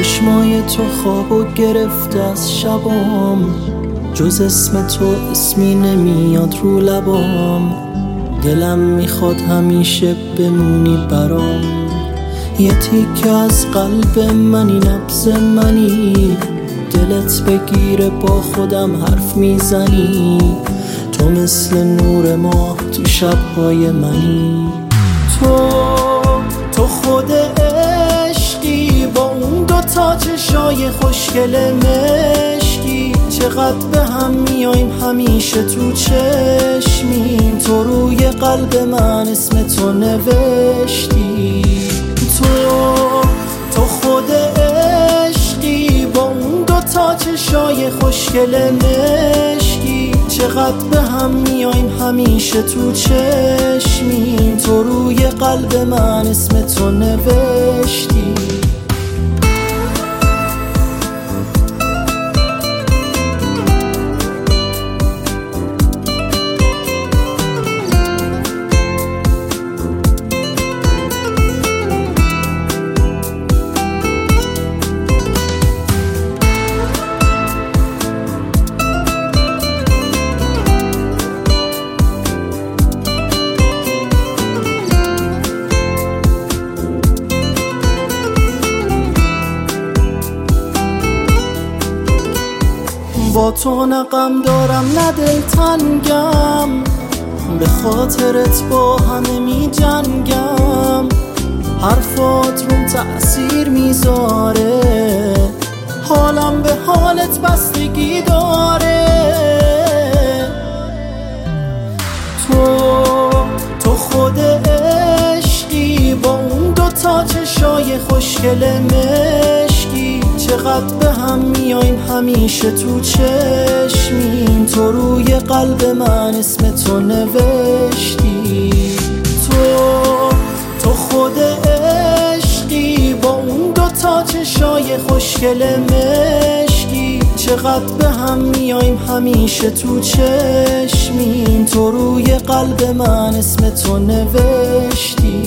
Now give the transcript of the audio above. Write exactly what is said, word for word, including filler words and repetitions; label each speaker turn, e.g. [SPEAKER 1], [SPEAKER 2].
[SPEAKER 1] چشمای تو خوابو گرفته از شبام، جز اسم تو اسمی نمیاد رو لبام. دلم میخواد همیشه بمونی برام، یه تیکه از قلب منی، نبض منی. دلت بگیره با خودم حرف میزنی، تو مثل نور ماه تو شبهای منی. تو تو خود عشقی با اون دوتا چشای خوشگل مشکی، چقدر به هم میایم همیشه تو چشمیم. تو روی قلب من اسم تو نوشتی. تو تو خود عشقی با اون دوتا چشای خوشگل مشکی، چقدر به هم میایم همیشه تو چشمیم. تو روی قلب من اسم تو نوشتی. با تو نه غم دارم نه دلتنگم، به خاطرت با همه می جنگم. حرفات روم تأثیر میذاره، حالم به حالت بستگی داره. تو تو خود عشقی با اون دوتا چشای خوشگل مشکی، چقدر به هم میایم همیشه تو چشمیم. تو روی قلب من اسم تو نوشتی. تو تو خود عشقی با اون دوتا چشای خوشگل مشکی، چقدر به هم میایم همیشه تو چشمیم. تو روی قلب من اسم تو نوشتی.